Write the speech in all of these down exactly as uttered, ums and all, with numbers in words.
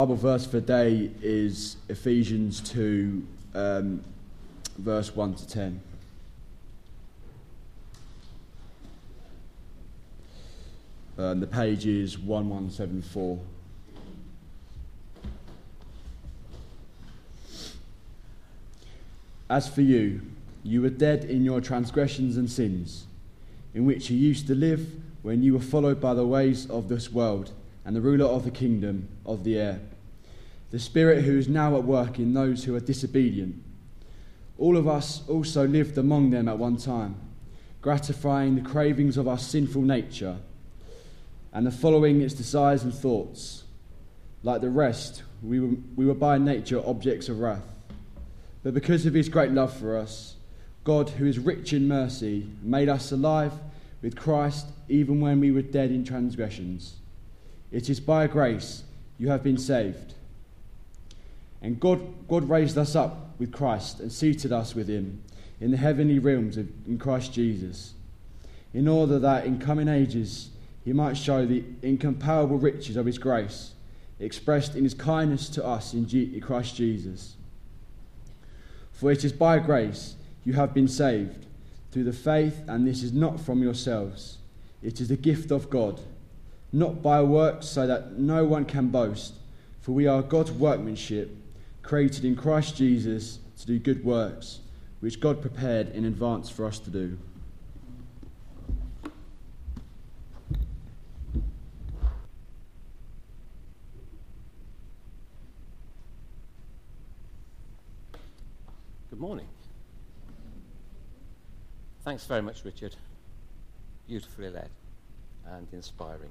Bible verse for the day is Ephesians two, um, verse one to ten. Um, the page is one one seven four. As for you, you were dead in your transgressions and sins, in which you used to live when you were followed by the ways of this world and the ruler of the kingdom of the air, the spirit who is now at work in those who are disobedient. All of us also lived among them at one time, gratifying the cravings of our sinful nature and the following its desires and thoughts. Like the rest, we were, we were by nature objects of wrath. But because of his great love for us, God, who is rich in mercy, made us alive with Christ even when we were dead in transgressions. It is by grace you have been saved. And God, God raised us up with Christ and seated us with him in the heavenly realms of, in Christ Jesus, in order that in coming ages he might show the incomparable riches of his grace, expressed in his kindness to us in, G- in Christ Jesus. For it is by grace you have been saved, through the faith, and this is not from yourselves. It is the gift of God, not by works, so that no one can boast. For we are God's workmanship, created in Christ Jesus to do good works, which God prepared in advance for us to do. Good morning. Thanks very much, Richard. Beautifully led and inspiring.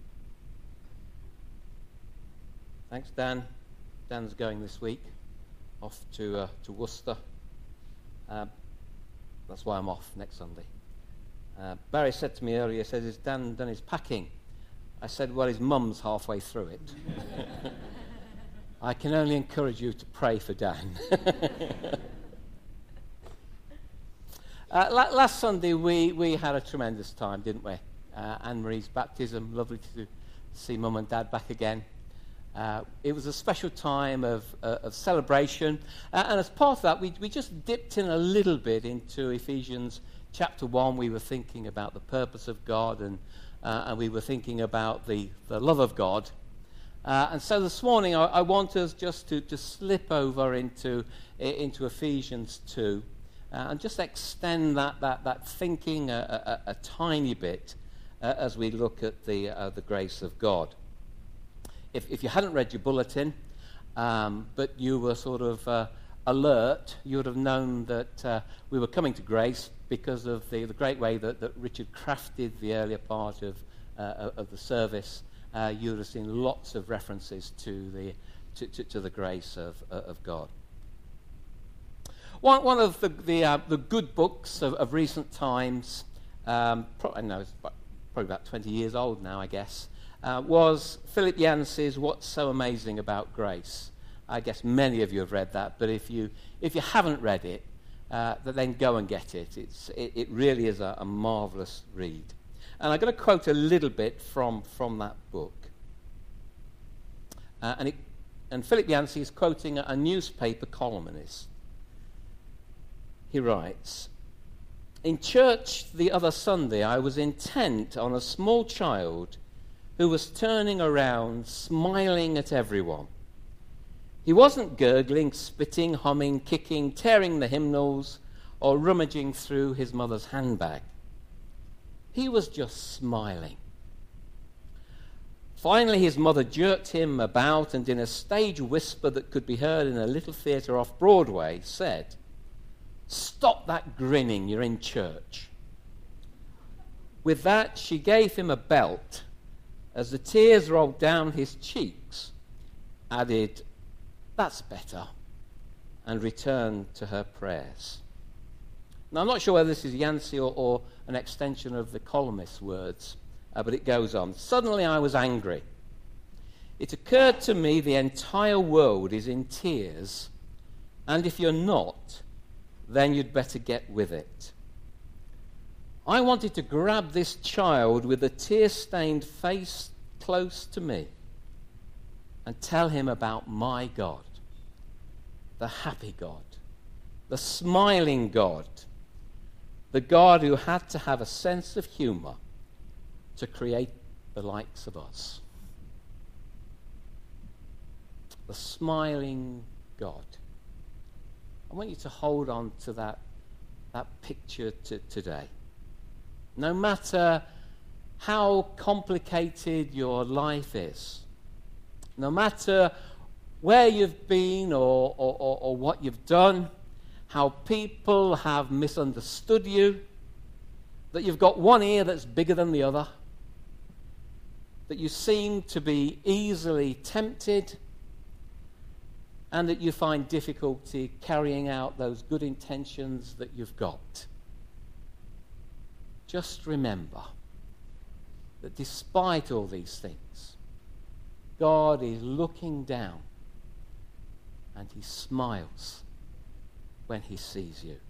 Thanks, Dan. Dan's going this week off to uh, to Worcester. Uh, that's why I'm off next Sunday. Uh, Barry said to me earlier, says, "Has Dan done his packing?" I said, "Well, his mum's halfway through it." I can only encourage you to pray for Dan. uh, la- last Sunday we, we had a tremendous time, didn't we? Uh, Anne-Marie's baptism, lovely to see Mum and Dad back again. Uh, it was a special time of, uh, of celebration, uh, and as part of that we, we just dipped in a little bit into Ephesians chapter one. We were thinking about the purpose of God, and, uh, and we were thinking about the, the love of God. Uh, and so this morning I, I want us just to, to slip over into, into Ephesians two uh, and just extend that, that, that thinking a, a, a tiny bit uh, as we look at the, uh, the grace of God. If, if you hadn't read your bulletin, um, but you were sort of uh, alert, you would have known that uh, we were coming to grace because of the, the great way that, that Richard crafted the earlier part of, uh, of the service. Uh, you would have seen lots of references to the to, to, to the grace of uh, of God. One one of the the, uh, the good books of, of recent times, um, pro- I know it's probably about twenty years old now, I guess. Uh, was Philip Yancey's What's So Amazing About Grace. I guess many of you have read that, but if you if you haven't read it, uh, then go and get it. It's it, it really is a, a marvellous read. And I'm going to quote a little bit from, from that book. Uh, and, it, and Philip Yancey is quoting a, a newspaper columnist. He writes, "In church the other Sunday, I was intent on a small child who was turning around, smiling at everyone. He wasn't gurgling, spitting, humming, kicking, tearing the hymnals, or rummaging through his mother's handbag. He was just smiling. Finally, his mother jerked him about and in a stage whisper that could be heard in a little theatre off Broadway said, 'Stop that grinning, you're in church.' With that, she gave him a belt. As the tears rolled down his cheeks, added, 'That's better,' and returned to her prayers." Now, I'm not sure whether this is Yancey or, or an extension of the columnist's words, uh, but it goes on. "Suddenly I was angry. It occurred to me the entire world is in tears, and if you're not, then you'd better get with it. I wanted to grab this child with a tear-stained face close to me. and tell him about my God, the happy God, the smiling God, the God who had to have a sense of humor to create the likes of us. The smiling God. I want you to hold on to that, that picture to, today. No matter how complicated your life is, no matter where you've been or, or, or, or what you've done, how people have misunderstood you, that you've got one ear that's bigger than the other, that you seem to be easily tempted, and that you find difficulty carrying out those good intentions that you've got. Just remember that despite all these things, God is looking down and he smiles when he sees you.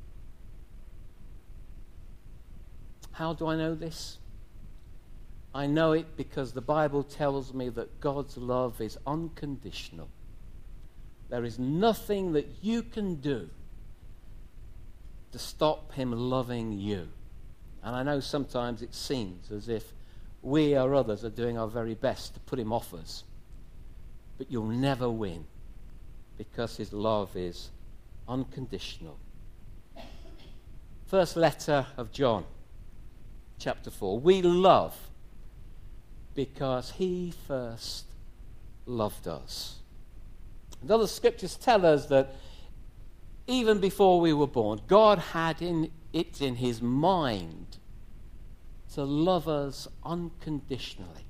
How do I know this? I know it because the Bible tells me that God's love is unconditional. There is nothing that you can do to stop him loving you. And I know sometimes it seems as if we or others are doing our very best to put him off us. But you'll never win because his love is unconditional. First letter of John, chapter four. We love because he first loved us. And other scriptures tell us that even before we were born, God had in it in his mind to love us unconditionally.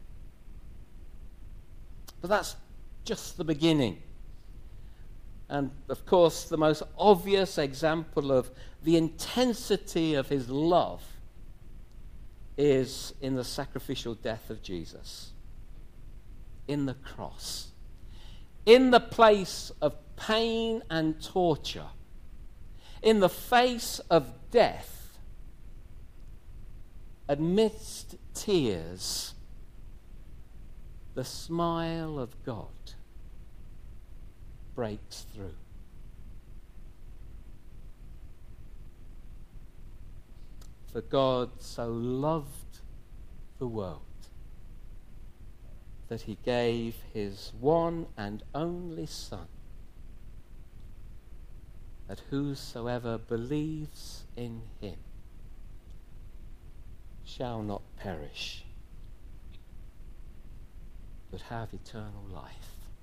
But that's just the beginning. And of course, the most obvious example of the intensity of his love is in the sacrificial death of Jesus, in the cross. In the place of pain and torture, in the face of death, amidst tears, the smile of God breaks through. For God so loved the world that he gave his one and only Son, that whosoever believes in him shall not perish, but have eternal life.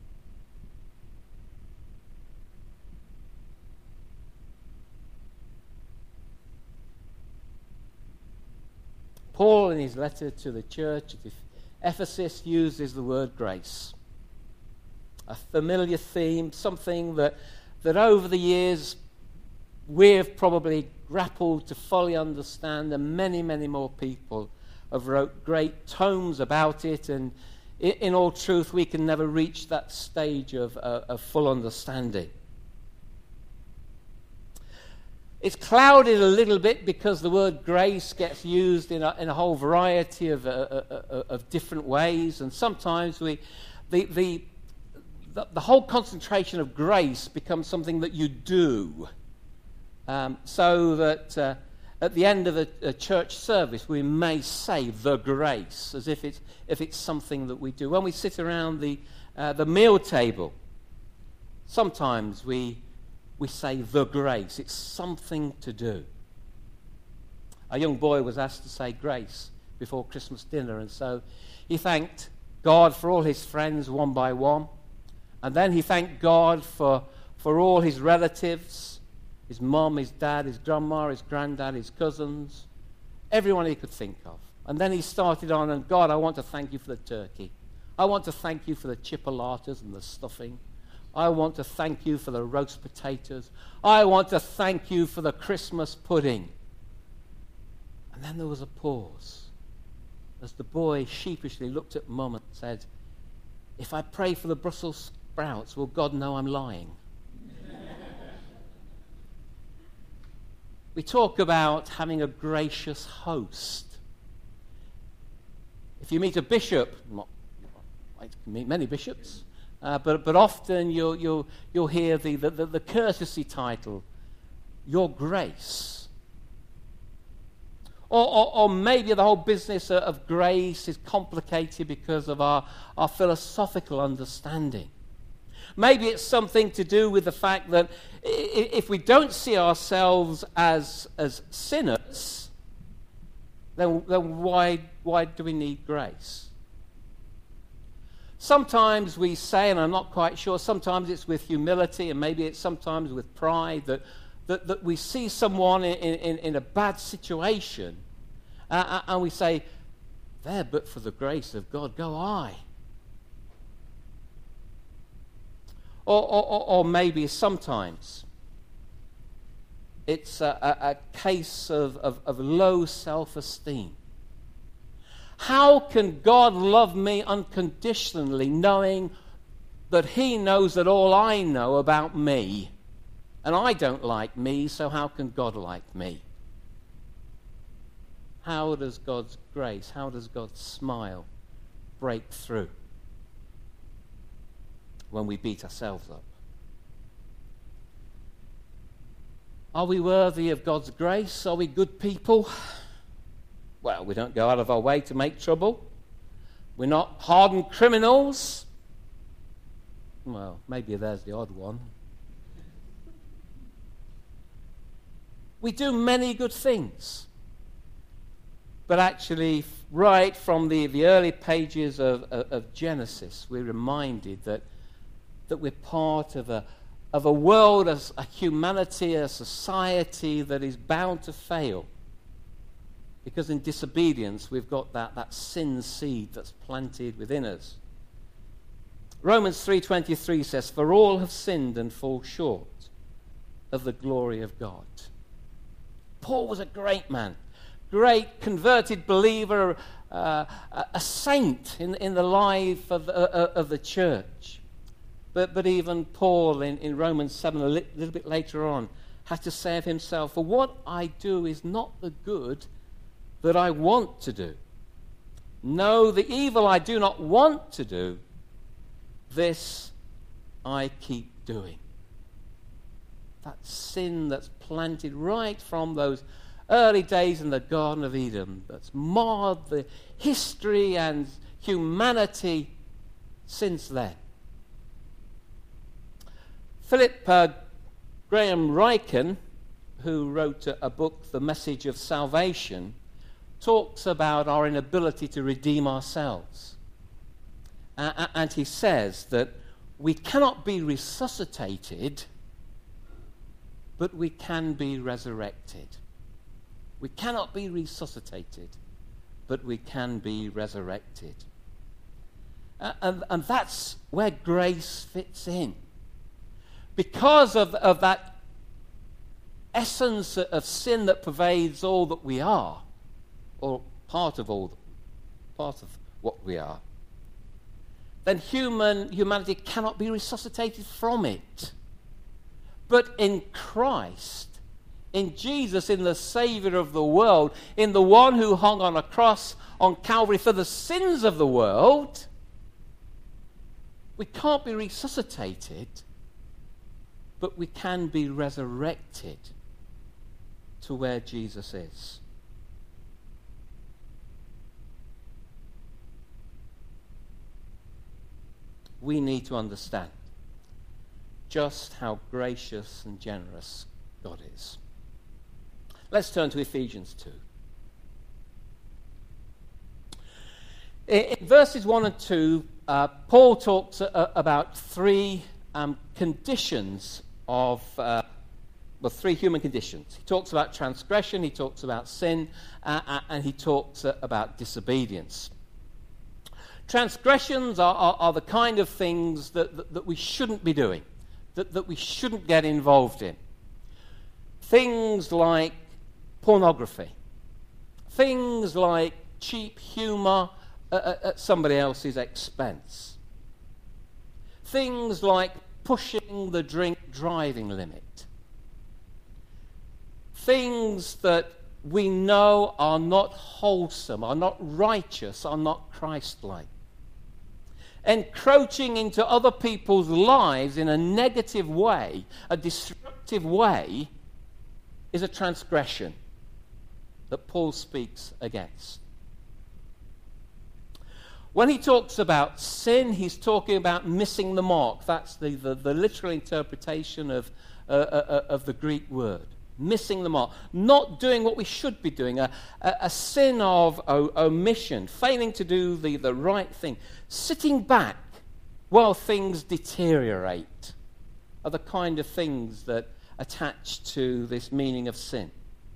Paul, in his letter to the church of Ephesus, uses the word grace. A familiar theme, something that, that over the years we've probably grappled to fully understand, and many, many more people have wrote great tomes about it, and in, in all truth we can never reach that stage of, uh, of full understanding. It's clouded a little bit because the word grace gets used in a, in a whole variety of, uh, uh, of different ways, and sometimes we, the, the, the, the whole concentration of grace becomes something that you do, um, so that uh, at the end of a, a church service we may say the grace, as if it's, if it's something that we do. When we sit around the, uh, the meal table, sometimes we We say the grace. It's something to do. A young boy was asked to say grace before Christmas dinner, and so he thanked God for all his friends one by one, and then he thanked God for, for all his relatives, his mum, his dad, his grandma, his granddad, his cousins, everyone he could think of. And then he started on, and God, I want to thank you for the turkey. I want to thank you for the chipolatas and the stuffing. I want to thank you for the roast potatoes. I want to thank you for the Christmas pudding. And then there was a pause as the boy sheepishly looked at Mum and said, if I pray for the Brussels sprouts, will God know I'm lying? We talk about having a gracious host. If you meet a bishop, not, I meet many bishops, Uh, but, but often you'll, you'll, you'll hear the, the, the courtesy title, Your Grace. Or, or, or maybe the whole business of grace is complicated because of our, our philosophical understanding. Maybe it's something to do with the fact that if we don't see ourselves as, as sinners, then, then why, why do we need grace? Sometimes we say, and I'm not quite sure, sometimes it's with humility and maybe it's sometimes with pride, that, that, that we see someone in, in, in a bad situation uh, and we say, there, but for the grace of God, go I. Or, or, or maybe sometimes it's a, a, a case of, of, of low self-esteem. How can God love me unconditionally, knowing that he knows that all I know about me, and I don't like me, so how can God like me? How does God's grace, how does God's smile break through when we beat ourselves up? Are we worthy of God's grace? Are we good people? Well, we don't go out of our way to make trouble. We're not hardened criminals. Well, maybe there's the odd one. We do many good things. But actually, right from the, the early pages of, of, of Genesis, we're reminded that, that we're part of a, of a world, a, a humanity, a society that is bound to fail. Because in disobedience, we've got that, that sin seed that's planted within us. Romans three twenty-three says, for all have sinned and fall short of the glory of God. Paul was a great man, great converted believer, uh, a saint in, in the life of, uh, of the church. But, but even Paul in, in Romans seven, a li- little bit later on, had to say of himself, for what I do is not the good that I want to do. No, the evil I do not want to do, this I keep doing. That sin that's planted right from those early days in the Garden of Eden, that's marred the history and humanity since then. Philip uh, Graham Ryken, who wrote a, a book, The Message of Salvation, talks about our inability to redeem ourselves. Uh, and he says that we cannot be resuscitated, but we can be resurrected. We cannot be resuscitated, but we can be resurrected. Uh, and, and that's where grace fits in. Because of, of that essence of sin that pervades all that we are, or part of all, part of what we are, then human humanity cannot be resuscitated from it. But in Christ, in Jesus, in the Savior of the world, in the one who hung on a cross on Calvary for the sins of the world, we can't be resuscitated, but we can be resurrected to where Jesus is. We need to understand just how gracious and generous God is. Let's turn to Ephesians two. In verses one and two, uh, Paul talks uh, about three um, conditions of, uh, well, three human conditions. He talks about transgression, he talks about sin, uh, and he talks uh, about disobedience. Transgressions are, are, are the kind of things that, that, that we shouldn't be doing, that, that we shouldn't get involved in. Things like pornography, things like cheap humour at, at somebody else's expense, things like pushing the drink driving limit, things that we know are not wholesome, are not righteous, are not Christ-like. encroaching into other people's lives in a negative way, a destructive way, is a transgression that Paul speaks against. When he talks about sin, he's talking about missing the mark. That's the, the, the literal interpretation of, uh, uh, of the Greek word. Missing the mark. Not doing what we should be doing. A, a, a sin of o- omission. Failing to do the, the right thing. Sitting back while things deteriorate are the kind of things that attach to this meaning of sin.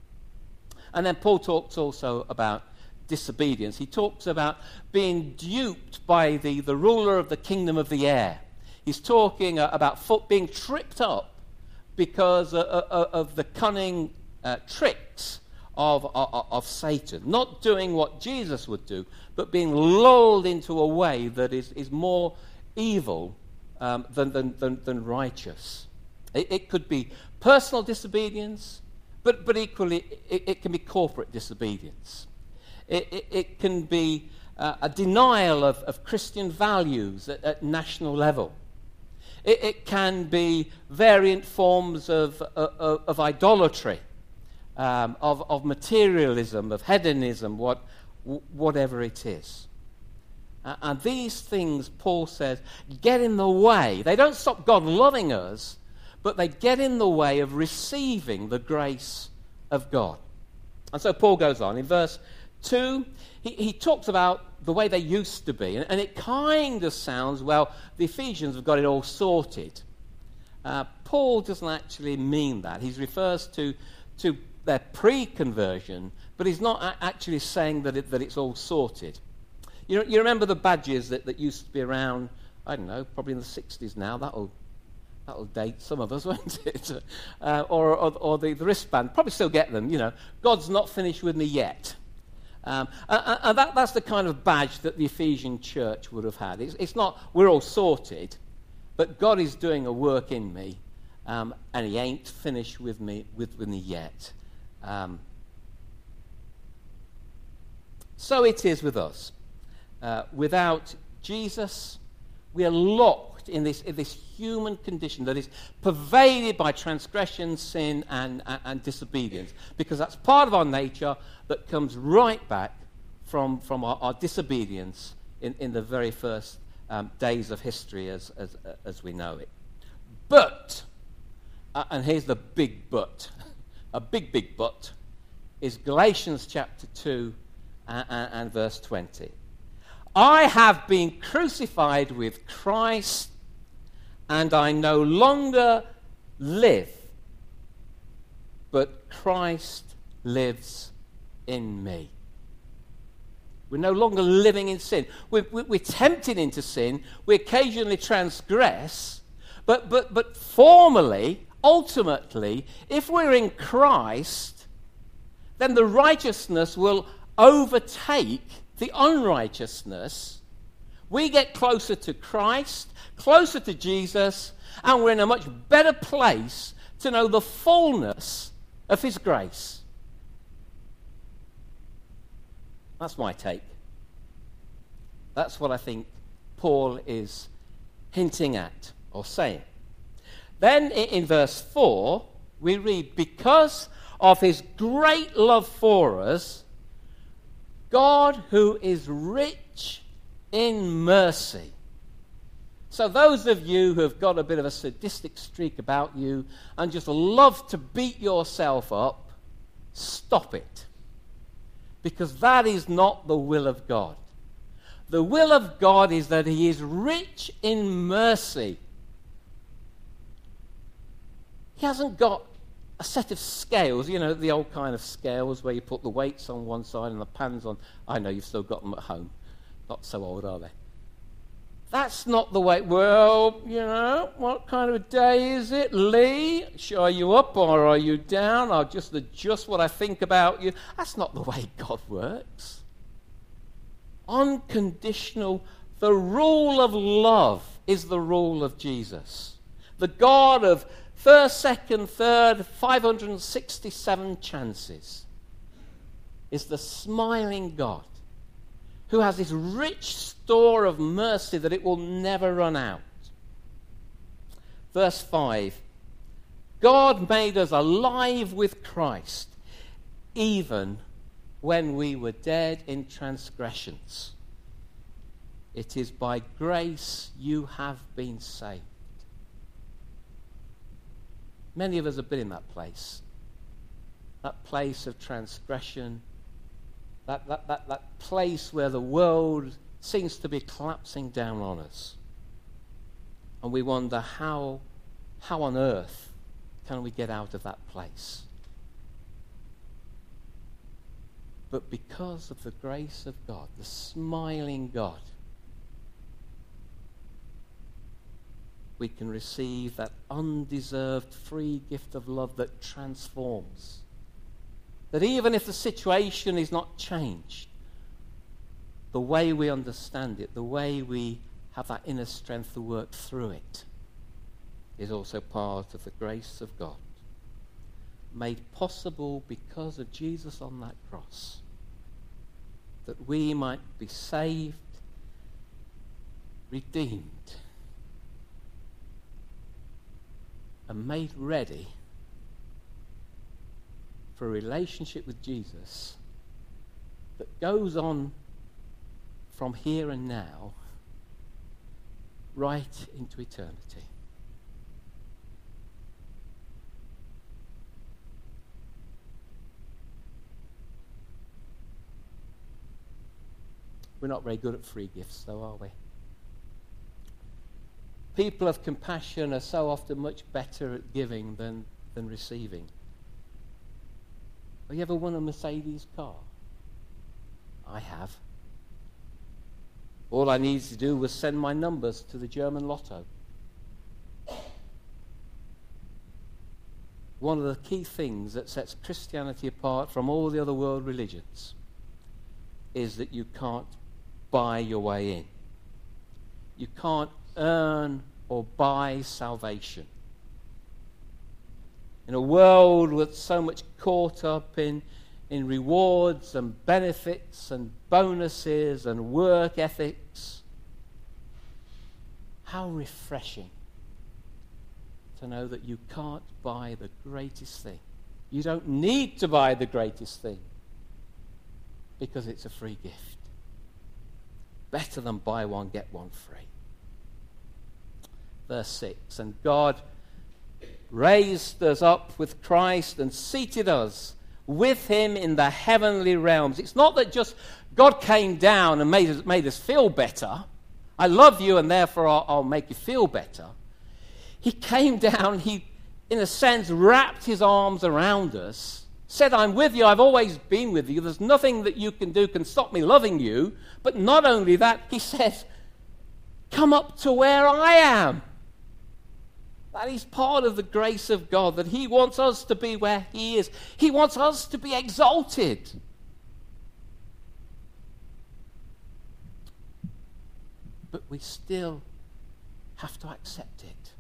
And then Paul talks also about disobedience. He talks about being duped by the, the ruler of the kingdom of the air. He's talking uh, about foot being tripped up because uh, uh, of the cunning uh, tricks of, of, of Satan. Not doing what Jesus would do, but being lulled into a way that is, is more evil um, than, than, than, than righteous. It, it could be personal disobedience, but, but equally it, it can be corporate disobedience. It, it, it can be uh, a denial of, of Christian values at, at national level. It, it can be variant forms of, of, of idolatry, um, of, of materialism, of hedonism, what, whatever it is. Uh, and these things, Paul says, get in the way. They don't stop God loving us, but they get in the way of receiving the grace of God. And so Paul goes on in verse two, he, he talks about the way they used to be, and, and it kind of sounds, well, the Ephesians have got it all sorted. Uh, Paul doesn't actually mean that. He refers to, to their pre-conversion, but he's not a- actually saying that, it, that it's all sorted. You know, you remember the badges that, that used to be around, I don't know, probably in the sixties now, that'll That'll date some of us, won't it? Uh, or or, or the, the wristband. Probably still get them, you know. God's not finished with me yet. Um, and and that, that's the kind of badge that the Ephesian church would have had. It's, it's not, we're all sorted, but God is doing a work in me, um, and he ain't finished with me, with, with me yet. Um, so it is with us. Uh, without Jesus, we are locked in this, in this human condition that is pervaded by transgression, sin, and, and, and disobedience, because that's part of our nature that comes right back from, from our, our disobedience in, in the very first um, days of history as, as, as we know it. But, uh, and here's the big but, a big, big but, is Galatians chapter two and, and, and verse twenty. I have been crucified with Christ, and I no longer live, but Christ lives in me. We're no longer living in sin. We're, we're tempted into sin. We occasionally transgress, but, but, but formally, ultimately, if we're in Christ, then the righteousness will overtake the unrighteousness. We get closer to Christ, closer to Jesus, and we're in a much better place to know the fullness of his grace. That's my take. That's what I think Paul is hinting at or saying. Then in verse four, we read, because of his great love for us, God, who is rich in mercy. So those of you who have got a bit of a sadistic streak about you and just love to beat yourself up, stop it. Because that is not the will of God. The will of God is that he is rich in mercy. He hasn't got a set of scales, you know, the old kind of scales where you put the weights on one side and the pans on. I know you've still got them at home. Not so old, are they? That's not the way. Well, you know, what kind of a day is it, Lee? Are you up or are you down? I'll just adjust what I think about you. That's not the way God works. Unconditional. The rule of love is the rule of Jesus. The God of first, second, third, five hundred sixty-seven chances is the smiling God who has this rich store of mercy that it will never run out. Verse five, God made us alive with Christ, even when we were dead in transgressions. It is by grace you have been saved. Many of us have been in that place. That place of transgression. That, that, that, that place where the world seems to be collapsing down on us. And we wonder how, how on earth can we get out of that place? But because of the grace of God, the smiling God, we can receive that undeserved free gift of love that transforms. That even if the situation is not changed, the way we understand it, the way we have that inner strength to work through it, is also part of the grace of God, made possible because of Jesus on that cross, that we might be saved, redeemed, and made ready for a relationship with Jesus that goes on from here and now right into eternity. We're not very good at free gifts, though, are we? People of compassion are so often much better at giving than, than receiving. Have you ever won a Mercedes car? I have. All I needed to do was send my numbers to the German lotto. One of the key things that sets Christianity apart from all the other world religions is that you can't buy your way in. You can't earn or buy salvation. In a world with so much caught up in, in rewards and benefits and bonuses and work ethics, how refreshing to know that you can't buy the greatest thing. You don't need to buy the greatest thing because it's a free gift. Better than buy one, get one free. Verse six, and God raised us up with Christ and seated us with him in the heavenly realms. It's not that just God came down and made us, made us feel better. I love you and therefore I'll, I'll make you feel better. He came down, he, in a sense, wrapped his arms around us, said, I'm with you, I've always been with you, there's nothing that you can do can stop me loving you. But not only that, he says, come up to where I am. That is part of the grace of God, that he wants us to be where he is. He wants us to be exalted. But we still have to accept it.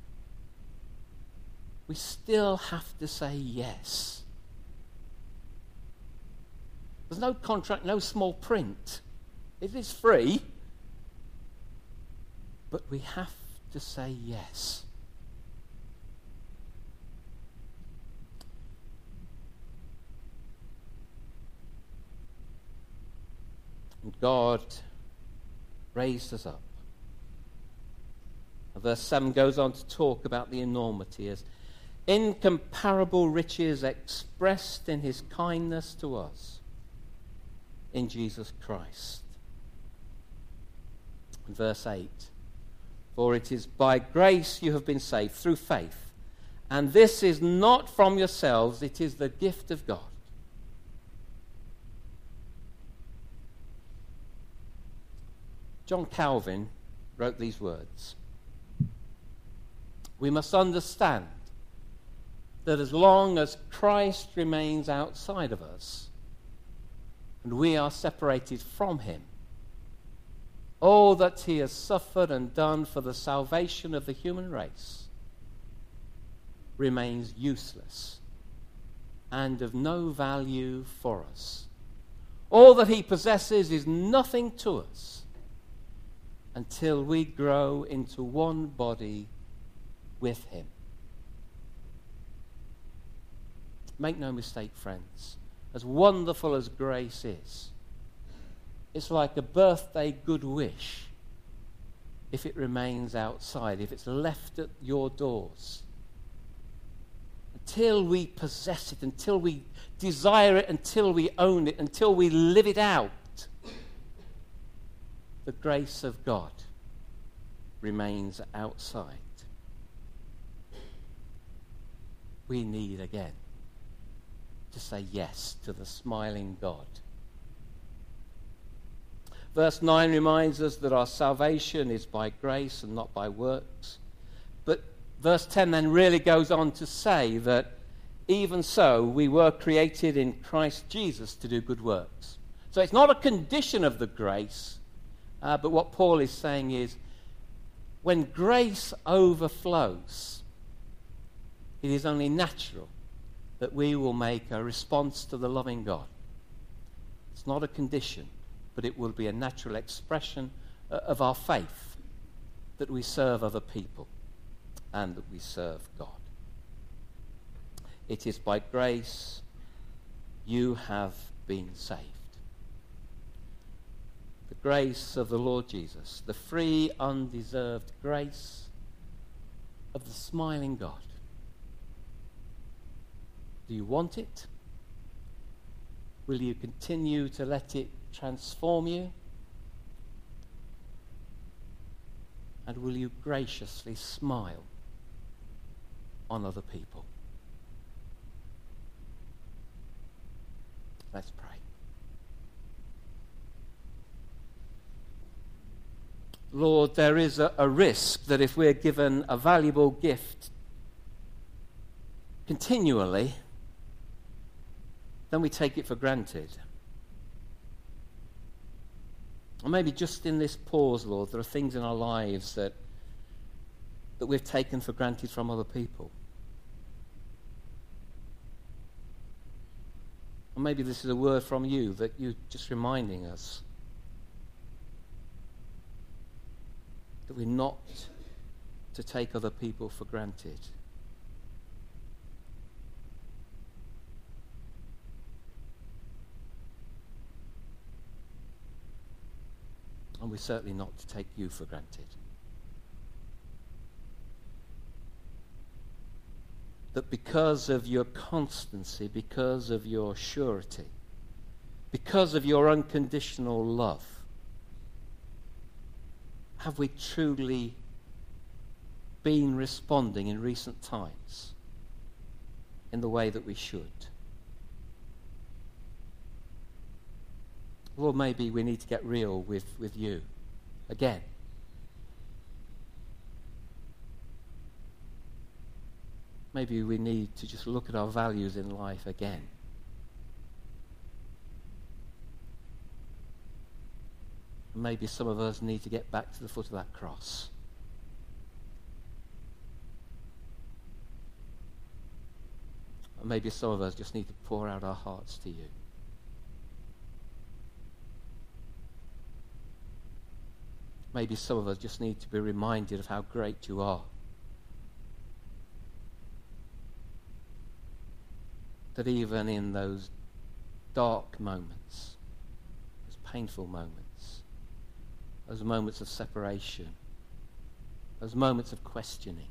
We still have to say yes. There's no contract, no small print. It is free. But we have to say yes. And God raised us up. And verse seven goes on to talk about the enormity as incomparable riches expressed in his kindness to us in Jesus Christ. And verse eight, for it is by grace you have been saved through faith, and this is not from yourselves, it is the gift of God. John Calvin wrote these words. We must understand that as long as Christ remains outside of us and we are separated from him, all that he has suffered and done for the salvation of the human race remains useless and of no value for us. All that he possesses is nothing to us until we grow into one body with him. Make no mistake, friends, as wonderful as grace is, it's like a birthday good wish if it remains outside, if it's left at your doors. Until we possess it, until we desire it, until we own it, until we live it out, the grace of God remains outside. We need again to say yes to the smiling God. Verse nine reminds us that our salvation is by grace and not by works. But verse ten then really goes on to say that even so we were created in Christ Jesus to do good works. So it's not a condition of the grace, uh, but what Paul is saying is when grace overflows, it is only natural that we will make a response to the loving God. It's not a condition, but it will be a natural expression of our faith that we serve other people and that we serve God. It is by grace you have been saved. The grace of the Lord Jesus, the free, undeserved grace of the smiling God. Do you want it? Will you continue to let it transform you? And will you graciously smile on other people? Let's pray. Lord, there is a, a risk that if we're given a valuable gift continually, then we take it for granted. Or maybe just in this pause, Lord, there are things in our lives that, that we've taken for granted from other people. Or maybe this is a word from you that you're just reminding us that we're not to take other people for granted. And we're certainly not to take you for granted. That because of your constancy, because of your surety, because of your unconditional love, have we truly been responding in recent times in the way that we should? Or maybe we need to get real with, with you again. Maybe we need to just look at our values in life again. Maybe some of us need to get back to the foot of that cross. And maybe some of us just need to pour out our hearts to you. Maybe some of us just need to be reminded of how great you are. That even in those dark moments, those painful moments, those moments of separation, those moments of questioning,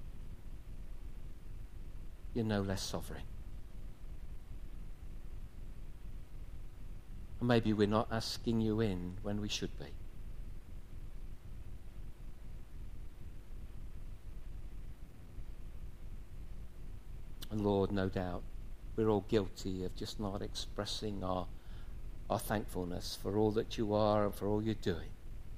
you're no less sovereign. And maybe we're not asking you in when we should be. And Lord, no doubt, we're all guilty of just not expressing our, our thankfulness for all that you are and for all you're doing.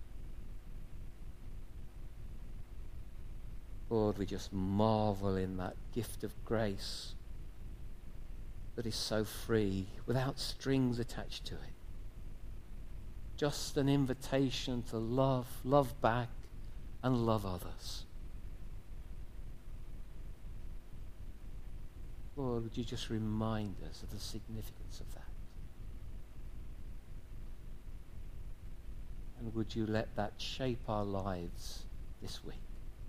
Lord, we just marvel in that gift of grace that is so free, without strings attached to it. Just an invitation to love, love back, and love others. Lord, would you just remind us of the significance of that? And would you let that shape our lives this week?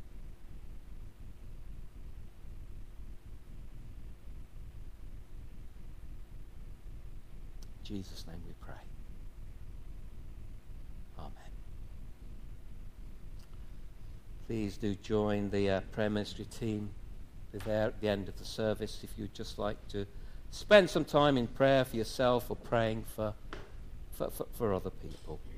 In Jesus' name we pray. Amen. Please do join the uh, prayer ministry team. They're there at the end of the service if you'd just like to spend some time in prayer for yourself or praying for, for, for, for other people.